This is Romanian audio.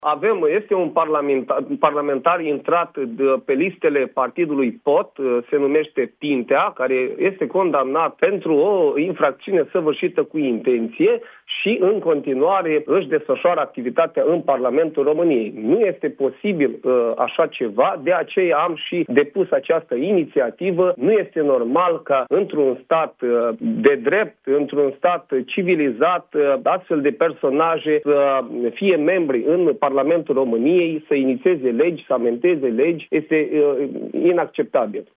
Este un parlamentar intrat pe listele partidului POT, se numește Pintea, care este condamnat pentru o infracțiune săvârșită cu intenție și în continuare își desfășoară activitatea în Parlamentul României. Nu este posibil așa ceva, de aceea am și depus această inițiativă. Nu este normal ca într-un stat de drept, într-un stat civilizat, astfel de personaje să fie membri în Parlamentul României, să inițieze legi, să amendeze legi. Este inacceptabil.